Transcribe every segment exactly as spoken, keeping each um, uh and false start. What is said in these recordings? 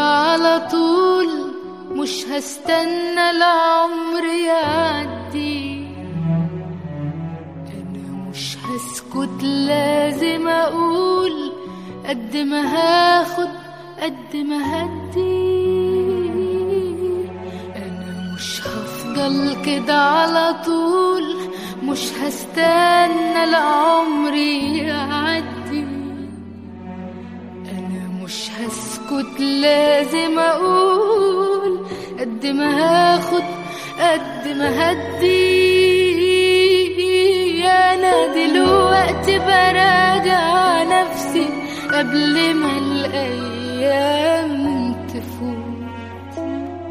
على طول، مش هستنى العمر يعدي. انا مش هسكت، لازم اقول قد ما هاخد قد ما هدي. انا مش هفضل كده على طول، مش هستنى العمر يعدي. انا مش هسكت، لازم اقول قد ما هاخد قد ما هدي. انا دلوقتي براجع نفسي قبل ما الايام تفوت،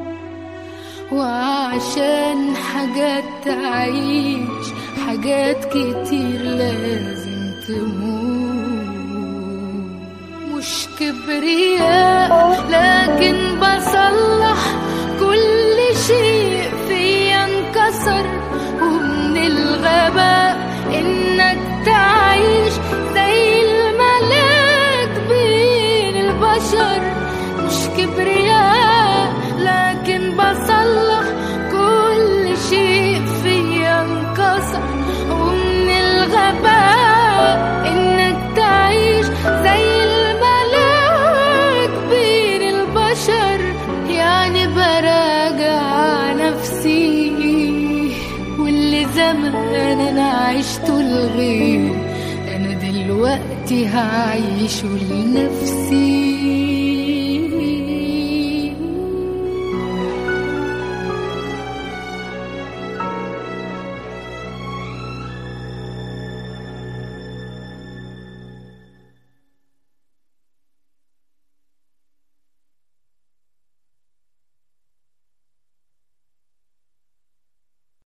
وعشان حاجات تعيش حاجات كتير لازم تموت. مش كبرياء لكن بصلح كل شيء فيا انكسر، ومن الغباء انك تعيش زي الملاك بين البشر. مش كبرياء لكن بصلح كل شيء فيا انكسر، ومن الغباء انك تعيش زي الملاك بين البشر. يعني براجع نفسي، واللي زمان انا عشته الغير انا دلوقتي هعيشه لنفسي.